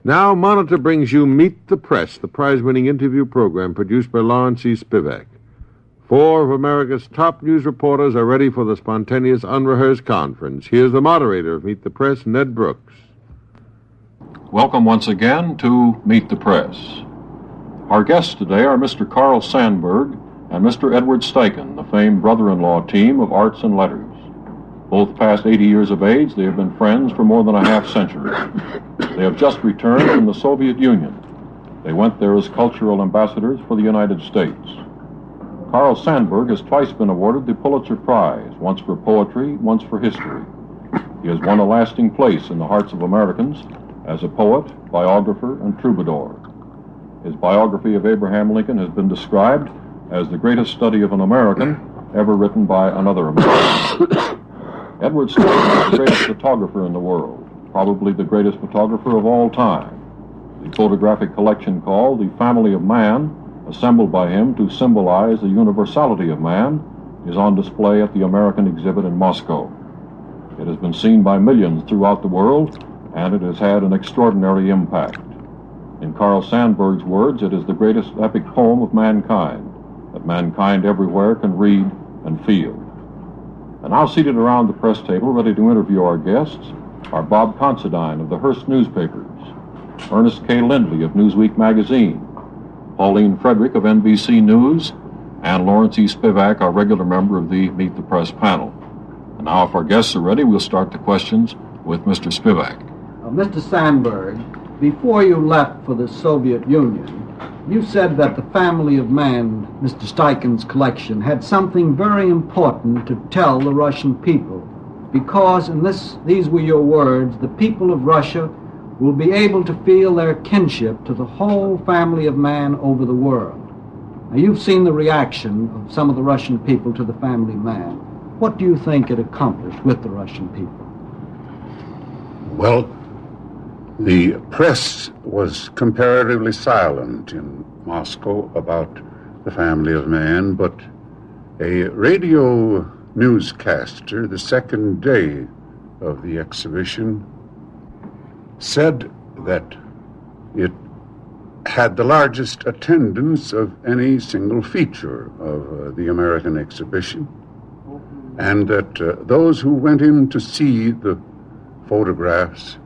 Now, Monitor brings you Meet the Press, the prize-winning interview program produced by Lawrence E. Spivak. 4 of America's top news reporters are ready for the spontaneous, unrehearsed conference. Here's the moderator of Meet the Press, Ned Brooks. Welcome once again to Meet the Press. Our guests today are Mr. Carl Sandburg and Mr. Edward Steichen, the famed brother-in-law team of arts and letters. Both past 80 years of age, they have been friends for more than a half-century. They have just returned from the Soviet Union. They went there as cultural ambassadors for the United States. Carl Sandburg has twice been awarded the Pulitzer Prize, once for poetry, once for history. He has won a lasting place in the hearts of Americans as a poet, biographer, and troubadour. His biography of Abraham Lincoln has been described as the greatest study of an American ever written by another American. Edward Steichen is the greatest photographer in the world, probably the greatest photographer of all time. The photographic collection called The Family of Man, assembled by him to symbolize the universality of man, is on display at the American exhibit in Moscow. It has been seen by millions throughout the world, and it has had an extraordinary impact. In Carl Sandburg's words, it is the greatest epic poem of mankind, that mankind everywhere can read and feel. And now seated around the press table, ready to interview our guests, are Bob Considine of the Hearst newspapers, Ernest K. Lindley of Newsweek magazine, Pauline Frederick of NBC News, and Lawrence E. Spivak, our regular member of the Meet the Press panel. And now, if our guests are ready, we'll start the questions with Mr. Spivak. Mr. Sandburg, before you left for the Soviet Union, you said that the Family of Man, Mr. Steichen's collection, had something very important to tell the Russian people, because, and these were your words, the people of Russia will be able to feel their kinship to the whole family of man over the world. Now, you've seen the reaction of some of the Russian people to the Family of Man. What do you think it accomplished with the Russian people? Well, the press was comparatively silent in Moscow about the Family of Man, but a radio newscaster the second day of the exhibition said that it had the largest attendance of any single feature of the American exhibition, and that those who went in to see the photographs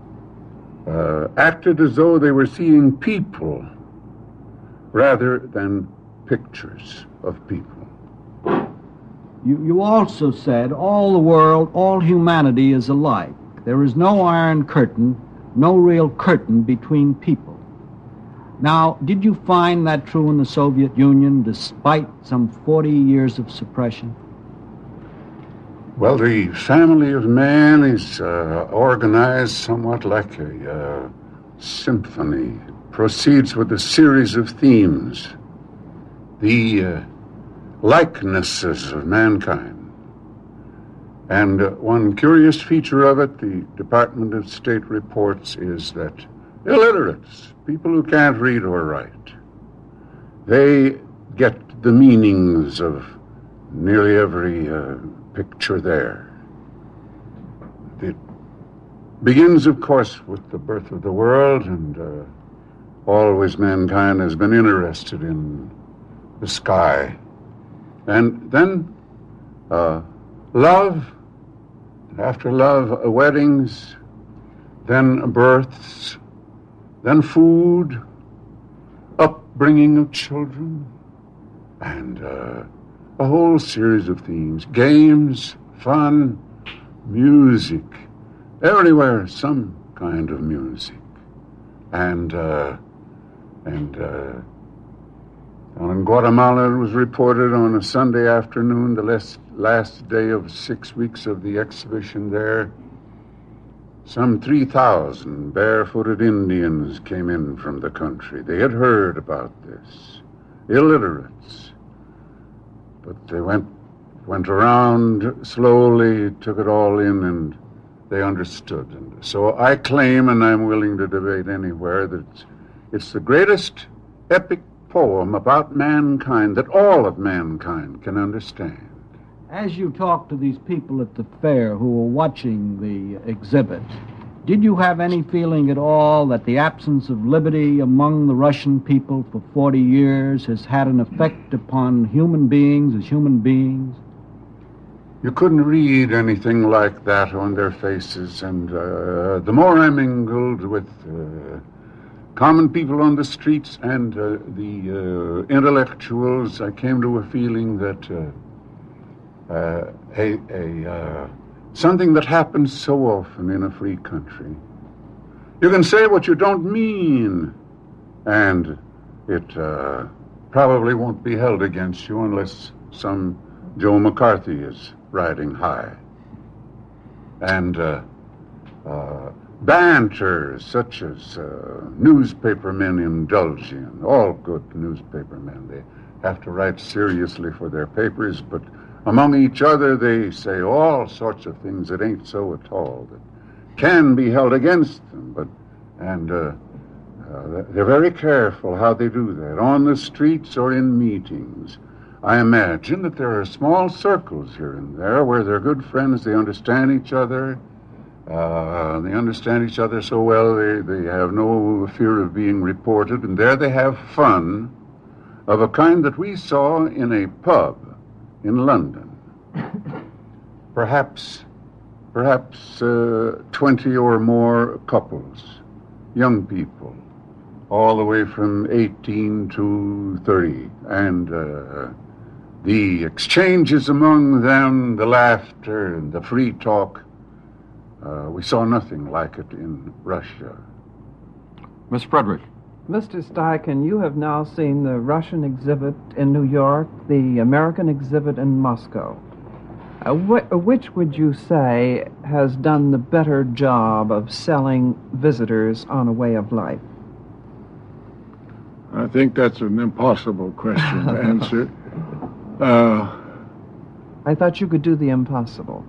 acted as though they were seeing people rather than pictures of people. You also said all the world, all humanity is alike. There is no iron curtain, no real curtain between people. Now, did you find that true in the Soviet Union, despite some 40 years of suppression? Well, the Family of Man is organized somewhat like a symphony. It proceeds with a series of themes. The likenesses of mankind. And one curious feature of it, the Department of State reports, is that illiterates, people who can't read or write, they get the meanings of nearly every picture there. It begins, of course, with the birth of the world, and always mankind has been interested in the sky. And then love, after love, weddings, then births, then food, upbringing of children, and a whole series of themes, games, fun, music, everywhere some kind of music. And in Guatemala, it was reported on a Sunday afternoon, the last day of 6 weeks of the exhibition there, some 3,000 barefooted Indians came in from the country. They had heard about this, illiterates, but they went around slowly, took it all in, and they understood. And so I claim, and I'm willing to debate anywhere, that it's the greatest epic poem about mankind that all of mankind can understand. As you talk to these people at the fair who were watching the exhibit, Did you have any feeling at all that the absence of liberty among the Russian people for 40 years has had an effect upon human beings as human beings? You couldn't read anything like that on their faces, and the more I mingled with common people on the streets and the intellectuals, I came to a feeling that something that happens so often in a free country. You can say what you don't mean, and it probably won't be held against you unless some Joe McCarthy is riding high. And banter such as newspapermen indulge in. All good newspapermen, they have to write seriously for their papers, but among each other they say all sorts of things that ain't so at all, that can be held against them. They're very careful how they do that, on the streets or in meetings. I imagine that there are small circles here and there where they're good friends, they understand each other. They understand each other so well they have no fear of being reported, and there they have fun of a kind that we saw in a pub in London. Perhaps 20 or more couples, young people, all the way from 18 to 30, and the exchanges among them, the laughter and the free talk, we saw nothing like it in Russia. Miss Frederick. Mr. Steichen, you have now seen the Russian exhibit in New York, the American exhibit in Moscow. Which would you say has done the better job of selling visitors on a way of life? I think that's an impossible question to answer. I thought you could do the impossible.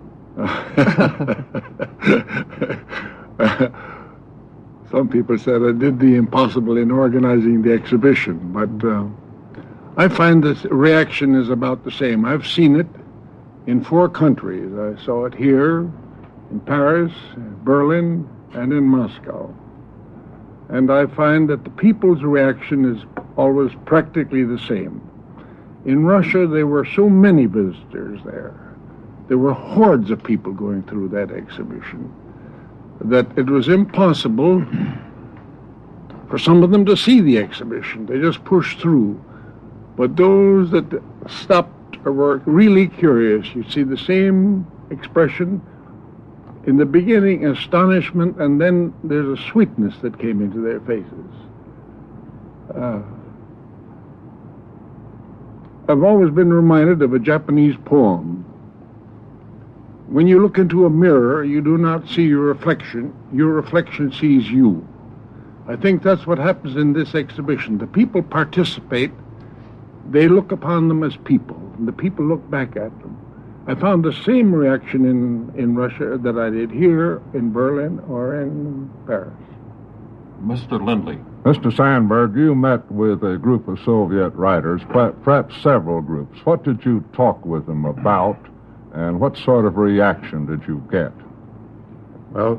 Some people said I did the impossible in organizing the exhibition, but I find the reaction is about the same. I've seen it in 4 countries. I saw it here, in Paris, Berlin, and in Moscow. And I find that the people's reaction is always practically the same. In Russia, there were so many visitors there. There were hordes of people going through that exhibition that it was impossible for some of them to see the exhibition. They just pushed through. But those that stopped or were really curious, you see the same expression. In the beginning, astonishment, and then there's a sweetness that came into their faces. I've always been reminded of a Japanese poem. When you look into a mirror, you do not see your reflection sees you. I think that's what happens in this exhibition. The people participate, they look upon them as people, and the people look back at them. I found the same reaction in Russia that I did here, in Berlin, or in Paris. Mr. Lindley. Mr. Sandberg, you met with a group of Soviet writers, perhaps several groups. What did you talk with them about, and what sort of reaction did you get? Well,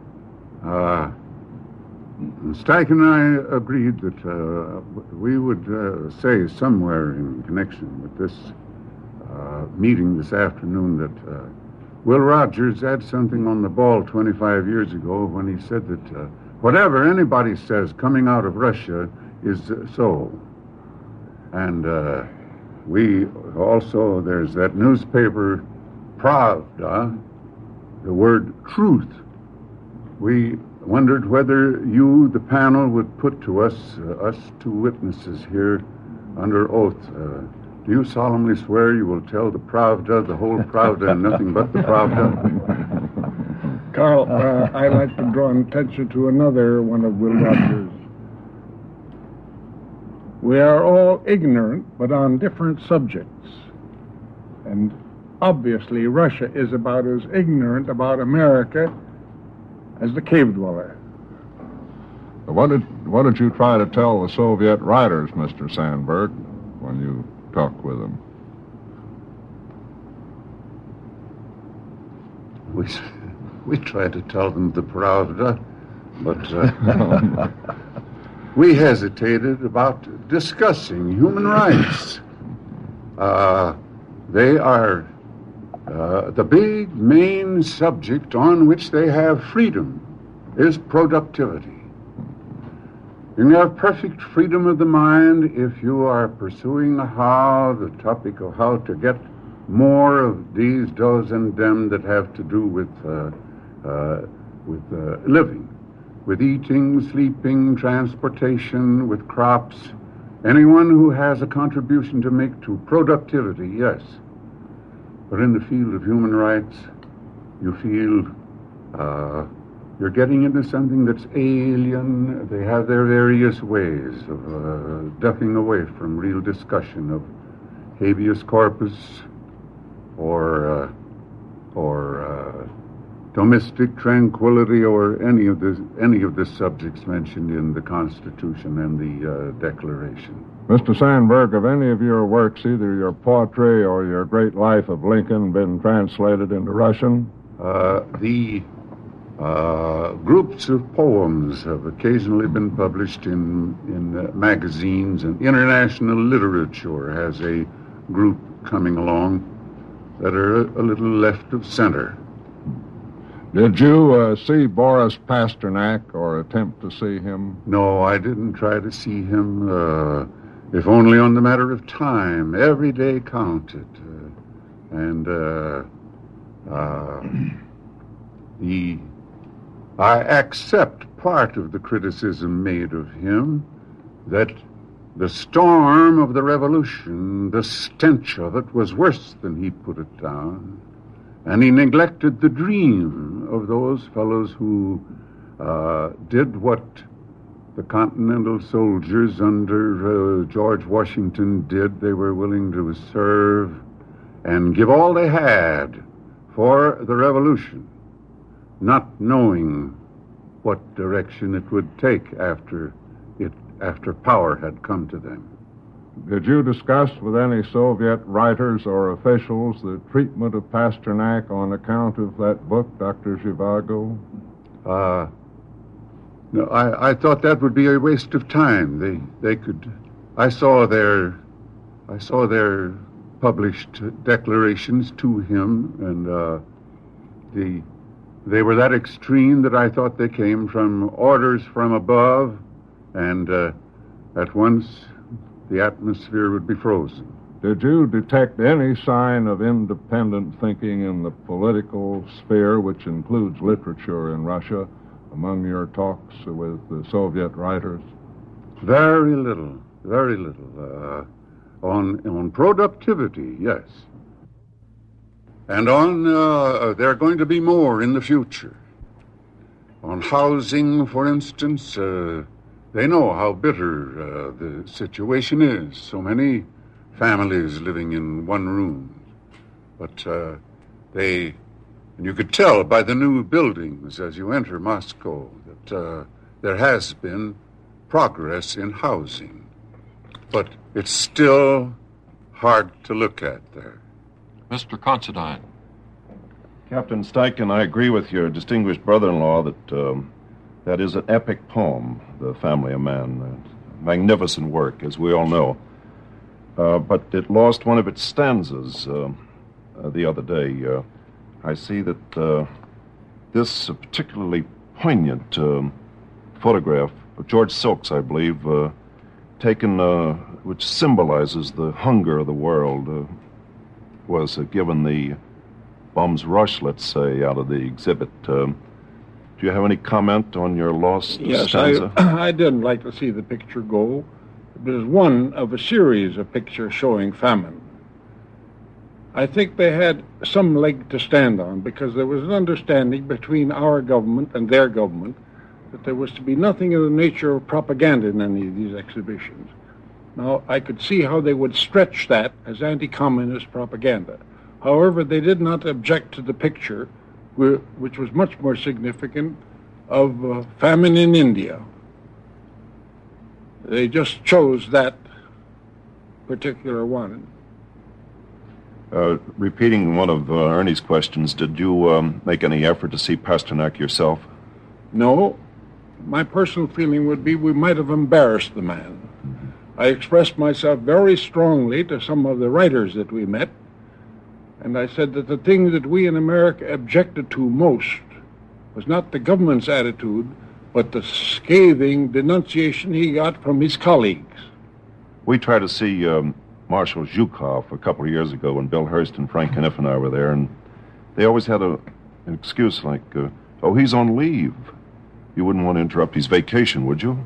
Steichen and I agreed that we would say somewhere in connection with this meeting this afternoon that Will Rogers had something on the ball 25 years ago when he said that whatever anybody says coming out of Russia is so. And we also, there's that newspaper, Pravda, the word truth. We wondered whether you, the panel, would put to us, us 2 witnesses here under oath. Do you solemnly swear you will tell the Pravda, the whole Pravda, and nothing but the Pravda? Carl, I'd like to draw attention to another one of Will Rogers. We are all ignorant, but on different subjects. And obviously, Russia is about as ignorant about America as the cave dweller. What did you try to tell the Soviet writers, Mr. Sandberg, when you talked with them? We try to tell them the Pravda, but we hesitated about discussing human rights. They are the big main subject on which they have freedom is productivity. You can have perfect freedom of the mind if you are pursuing the topic of how to get more of these, those, and them that have to do with living, with eating, sleeping, transportation, with crops. Anyone who has a contribution to make to productivity, yes. But in the field of human rights, you feel you're getting into something that's alien. They have their various ways of ducking away from real discussion of habeas corpus or domestic tranquility or any of the subjects mentioned in the Constitution and the Declaration. Mr. Sandberg, have any of your works, either your poetry or your great life of Lincoln, been translated into Russian? The groups of poems have occasionally been published in magazines, and International Literature has a group coming along that are a little left of center. Did you see Boris Pasternak or attempt to see him? No, I didn't try to see him, if only on the matter of time. Every day counted. I accept part of the criticism made of him, that the storm of the revolution, the stench of it, was worse than he put it down. And he neglected the dream of those fellows who did what the Continental soldiers under George Washington did. They were willing to serve and give all they had for the revolution, not knowing what direction it would take after power had come to them. Did you discuss with any Soviet writers or officials the treatment of Pasternak on account of that book, Dr. Zhivago? No, I thought that would be a waste of time. They could. I saw their published declarations to him, and they were that extreme that I thought they came from orders from above, and at once the atmosphere would be frozen. Did you detect any sign of independent thinking in the political sphere, which includes literature in Russia, among your talks with the Soviet writers? Very little, very little. On productivity, yes. And on, there are going to be more in the future. On housing, for instance, they know how bitter the situation is. So many families living in one room. But and you could tell by the new buildings as you enter Moscow that there has been progress in housing. But it's still hard to look at there. Mr. Considine. Captain Steichen, I agree with your distinguished brother-in-law that that is an epic poem, The Family of Man. Magnificent work, as we all know. But it lost one of its stanzas the other day. I see that this particularly poignant photograph of George Silks, I believe, taken, which symbolizes the hunger of the world, was given the bum's rush, let's say, out of the exhibit. Do you have any comment on your lost stanza? Yes, I didn't like to see the picture go. It was one of a series of pictures showing famine. I think they had some leg to stand on because there was an understanding between our government and their government that there was to be nothing in the nature of propaganda in any of these exhibitions. Now, I could see how they would stretch that as anti-communist propaganda. However, they did not object to the picture, which was much more significant, of famine in India. They just chose that particular one. Repeating one of Ernie's questions, did you make any effort to see Pasternak yourself? No. My personal feeling would be we might have embarrassed the man. I expressed myself very strongly to some of the writers that we met, and I said that the thing that we in America objected to most was not the government's attitude, but the scathing denunciation he got from his colleagues. We tried to see Marshal Zhukov a couple of years ago when Bill Hearst and Frank Kniff and I were there, and they always had an excuse like, oh, he's on leave. You wouldn't want to interrupt his vacation, would you?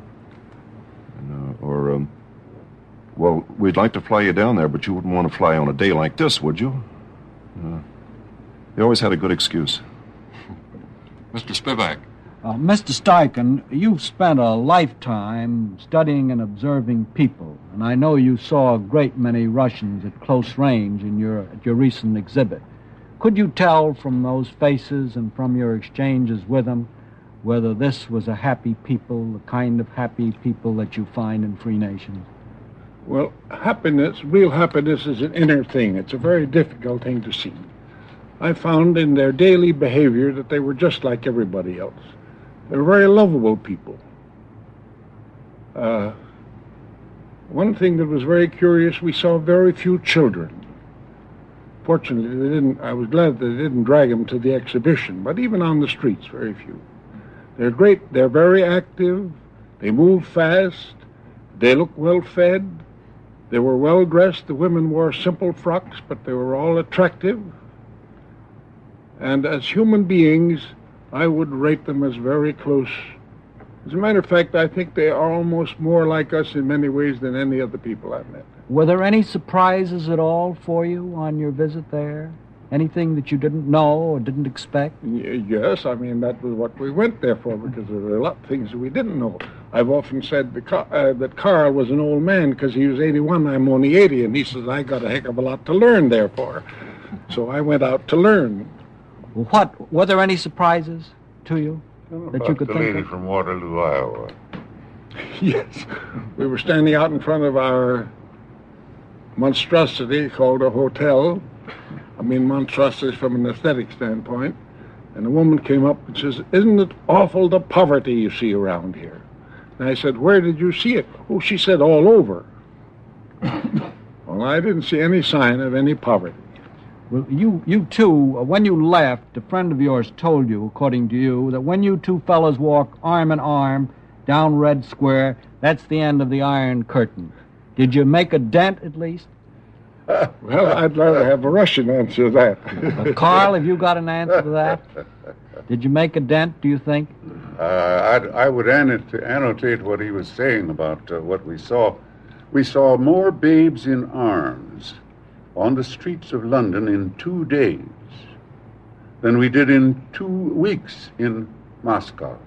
And, well, we'd like to fly you down there, but you wouldn't want to fly on a day like this, would you? They always had a good excuse. Mr. Spivak. Mr. Steichen, you've spent a lifetime studying and observing people, and I know you saw a great many Russians at close range at your recent exhibit. Could you tell from those faces and from your exchanges with them whether this was a happy people, the kind of happy people that you find in free nations? Well, happiness, real happiness, is an inner thing. It's a very difficult thing to see. I found in their daily behavior that they were just like everybody else. They were very lovable people. One thing that was very curious, we saw very few children. Fortunately, I was glad that they didn't drag them to the exhibition, but even on the streets, very few. They're great. They're very active. They move fast. They look well fed. They were well dressed. The women wore simple frocks, but they were all attractive. And as human beings, I would rate them as very close. As a matter of fact, I think they are almost more like us in many ways than any other people I've met. Were there any surprises at all for you on your visit there? Anything that you didn't know or didn't expect? Yes, I mean, that was what we went there for, because there were a lot of things that we didn't know. I've often said that Carl was an old man because he was 81, I'm only 80, and he says, I got a heck of a lot to learn, therefore. So I went out to learn. Were there any surprises to you that you could think of? The lady from Waterloo, Iowa. Yes. We were standing out in front of our monstrosity called a hotel. I mean, monstrosity from an aesthetic standpoint. And a woman came up and says, isn't it awful the poverty you see around here? And I said, where did you see it? Oh, she said, all over. Well, I didn't see any sign of any poverty. Well, you two, when you left, a friend of yours told you, according to you, that when you two fellows walk arm in arm down Red Square, that's the end of the Iron Curtain. Did you make a dent, at least? Well, I'd rather have a Russian answer that. Carl, have you got an answer to that? Did you make a dent, do you think? I would annotate what he was saying about what we saw. We saw more babes in arms on the streets of London in 2 days than we did in 2 weeks in Moscow.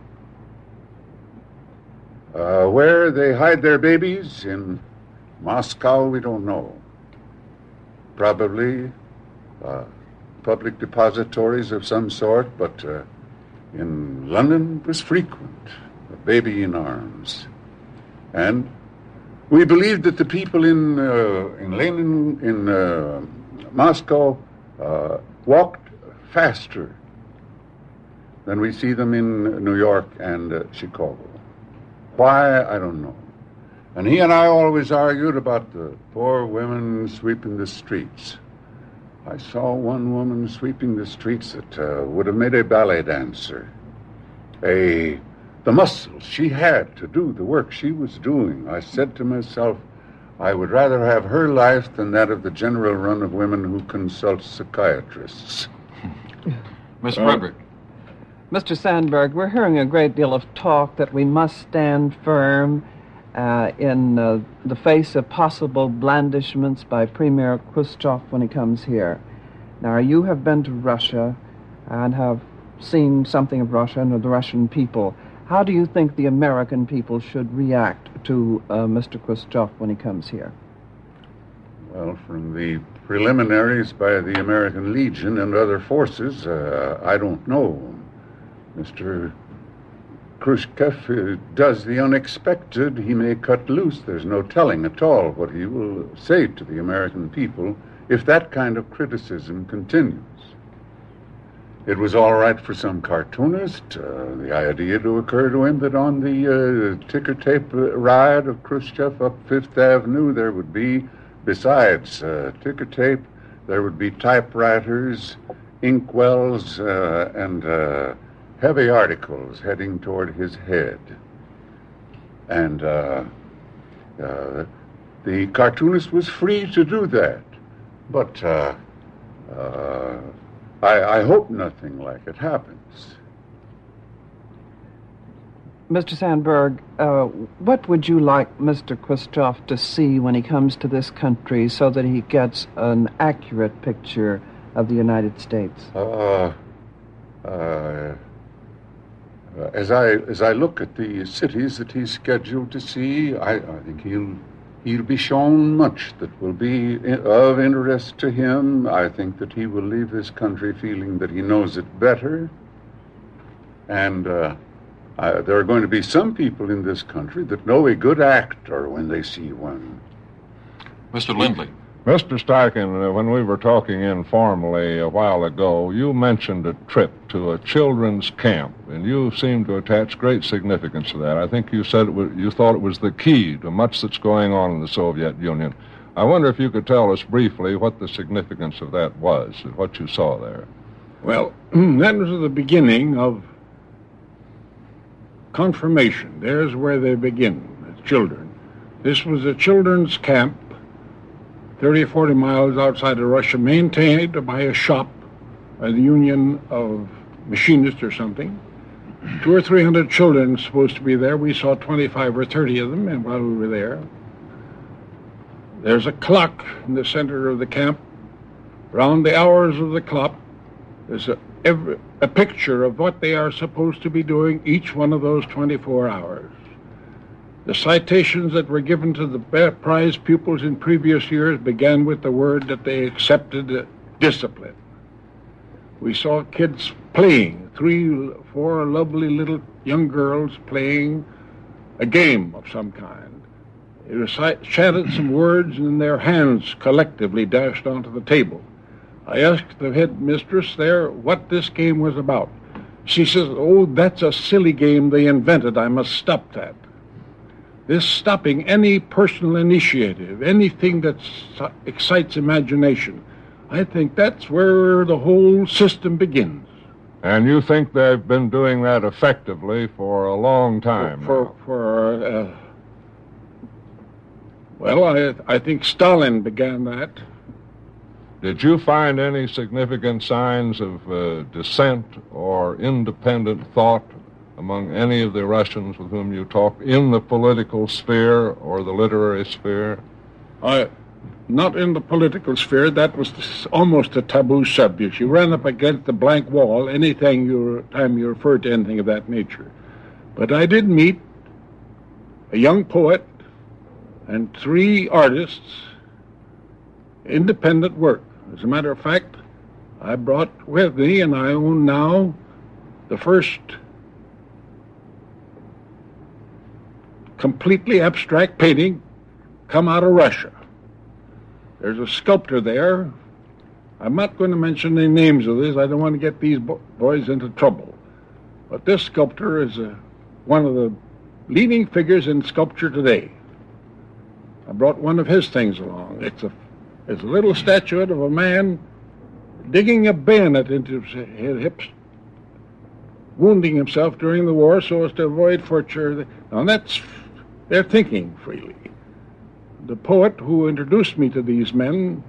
Where they hide their babies in Moscow, we don't know. Probably public depositories of some sort, but in London it was frequent, a baby in arms. And we believed that the people in Lenin, in Moscow, walked faster than we see them in New York and Chicago. Why, I don't know. And he and I always argued about the poor women sweeping the streets. I saw one woman sweeping the streets that would have made a ballet dancer. The muscles she had to do the work she was doing. I said to myself, I would rather have her life than that of the general run of women who consult psychiatrists. Miss Frederick. Mr. Sandberg, we're hearing a great deal of talk that we must stand firm in the face of possible blandishments by Premier Khrushchev when he comes here. Now, you have been to Russia and have seen something of Russia and of the Russian people. How do you think the American people should react to Mr. Khrushchev when he comes here? Well, from the preliminaries by the American Legion and other forces, I don't know. Mr. Khrushchev does the unexpected. He may cut loose. There's no telling at all what he will say to the American people if that kind of criticism continues. It was all right for some cartoonist, the idea to occur to him that on the ticker tape ride of Khrushchev up Fifth Avenue, there would be, besides ticker tape, there would be typewriters, inkwells, and heavy articles heading toward his head. And the cartoonist was free to do that. But I hope nothing like it happens. Mr. Sandberg, what would you like Mr. Khrushchev to see when he comes to this country so that he gets an accurate picture of the United States? As I look at the cities that he's scheduled to see, I think he'll be shown much that will be of interest to him. I think that he will leave this country feeling that he knows it better. And there are going to be some people in this country that know a good actor when they see one. Mr. Lindley. Mr. Steichen, when we were talking informally a while ago, you mentioned a trip to a children's camp, and you seemed to attach great significance to that. I think you said you thought it was the key to much that's going on in the Soviet Union. I wonder if you could tell us briefly what the significance of that was, and what you saw there. Well, that was the beginning of confirmation. There's where they begin, the children. This was a children's camp 30 or 40 miles outside of Russia, maintained by a shop, by the Union of Machinists or something. 200 or 300 children supposed to be there. We saw 25 or 30 of them, and while we were there, there's a clock in the center of the camp. Around the hours of the clock, there's a picture of what they are supposed to be doing each one of those 24 hours. The citations that were given to the prize pupils in previous years began with the word that they accepted discipline. We saw kids playing, 3, 4 lovely little young girls playing a game of some kind. They chanted some words and their hands collectively dashed onto the table. I asked the headmistress there what this game was about. She says, "Oh, that's a silly game they invented. I must stop that." This stopping any personal initiative, anything that excites imagination, I think that's where the whole system begins. And you think they've been doing that effectively for a long time? I think Stalin began that. Did you find any significant signs of dissent or independent thought among any of the Russians with whom you talked in the political sphere or the literary sphere? Not in the political sphere. That was almost a taboo subject. You ran up against the blank wall anytime you referred to anything of that nature. But I did meet a young poet and 3 artists, independent work. As a matter of fact, I brought with me, and I own now, the first completely abstract painting come out of Russia. There's a sculptor there. I'm not going to mention the names of this. I don't want to get these boys into trouble. But this sculptor is one of the leading figures in sculpture today. I brought one of his things along. It's a little statuette of a man digging a bayonet into his hips, wounding himself during the war so as to avoid torture. Now they're thinking freely. The poet who introduced me to these men,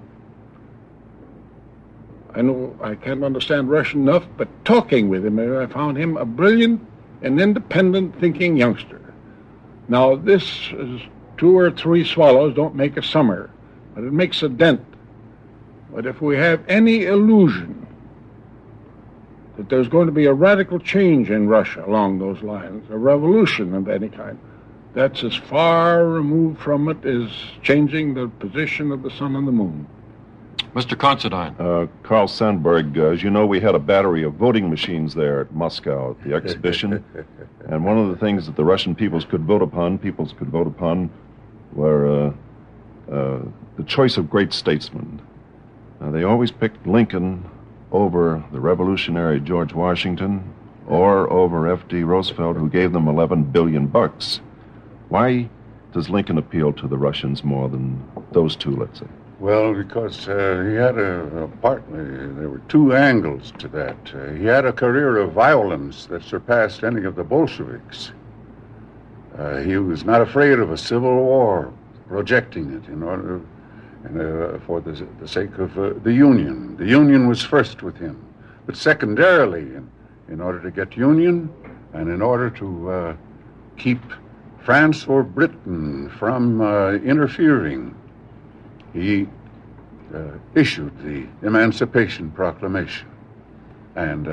I know I can't understand Russian enough, but talking with him, I found him a brilliant and independent thinking youngster. Now this is 2 or 3 swallows don't make a summer, but it makes a dent. But if we have any illusion that there's going to be a radical change in Russia along those lines, a revolution of any kind, that's as far removed from it as changing the position of the sun and the moon. Mr. Considine. Carl Sandburg, as you know, we had a battery of voting machines there at Moscow at the exhibition. And one of the things that the Russian peoples could vote upon were the choice of great statesmen. They always picked Lincoln over the revolutionary George Washington or over F.D. Roosevelt, who gave them $11 billion. Why does Lincoln appeal to the Russians more than those two, let's say? Well, because he had there were two angles to that. He had a career of violence that surpassed any of the Bolsheviks. He was not afraid of a civil war, projecting it in order, for the sake of the Union. The Union was first with him. But secondarily, in order to get union and in order to keep France or Britain from interfering, he issued the Emancipation Proclamation and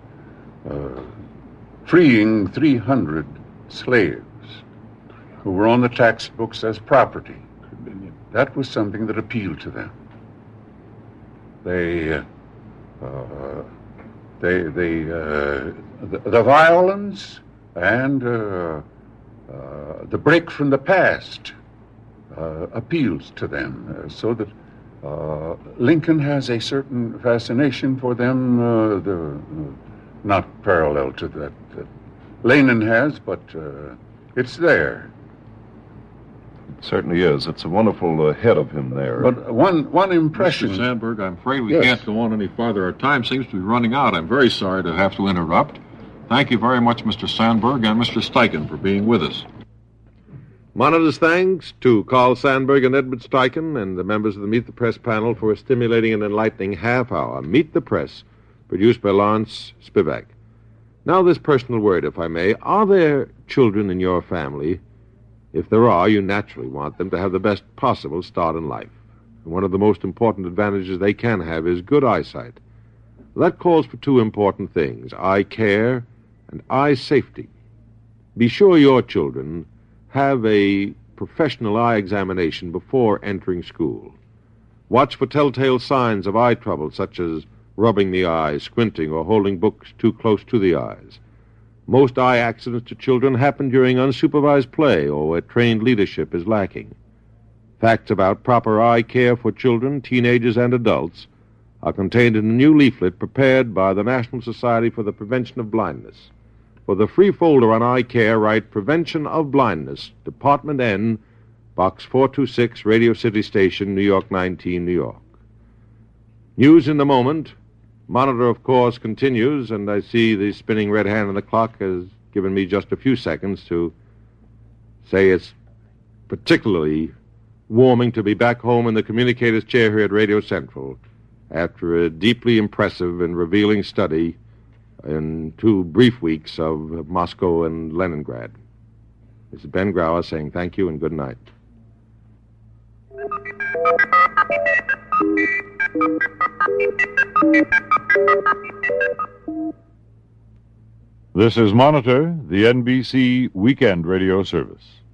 freeing 300 slaves who were on the tax books as property. That was something that appealed to them. The violence and the break from the past appeals to them, so that Lincoln has a certain fascination for them, not parallel to that Lenin has, but it's there. It certainly is. It's a wonderful head of him there. But one impression... Mr. Sandberg, I'm afraid we can't go on any farther. Our time seems to be running out. I'm very sorry to have to interrupt. Thank you very much, Mr. Sandberg and Mr. Steichen, for being with us. Monitor's thanks to Carl Sandberg and Edward Steichen and the members of the Meet the Press panel for a stimulating and enlightening half hour. Meet the Press, produced by Lawrence Spivak. Now this personal word, if I may. Are there children in your family? If there are, you naturally want them to have the best possible start in life. And one of the most important advantages they can have is good eyesight. That calls for two important things: eye care and eye safety. Be sure your children have a professional eye examination before entering school. Watch for telltale signs of eye trouble, such as rubbing the eyes, squinting, or holding books too close to the eyes. Most eye accidents to children happen during unsupervised play or where trained leadership is lacking. Facts about proper eye care for children, teenagers, and adults are contained in a new leaflet prepared by the National Society for the Prevention of Blindness. For the free folder on eye care, write Prevention of Blindness, Department N, Box 426, Radio City Station, New York 19, New York. News in the moment. Monitor, of course, continues, and I see the spinning red hand on the clock has given me just a few seconds to say it's particularly warming to be back home in the communicator's chair here at Radio Central after a deeply impressive and revealing study in 2 brief weeks of Moscow and Leningrad. This is Ben Grauer saying thank you and good night. This is Monitor, the NBC Weekend Radio Service.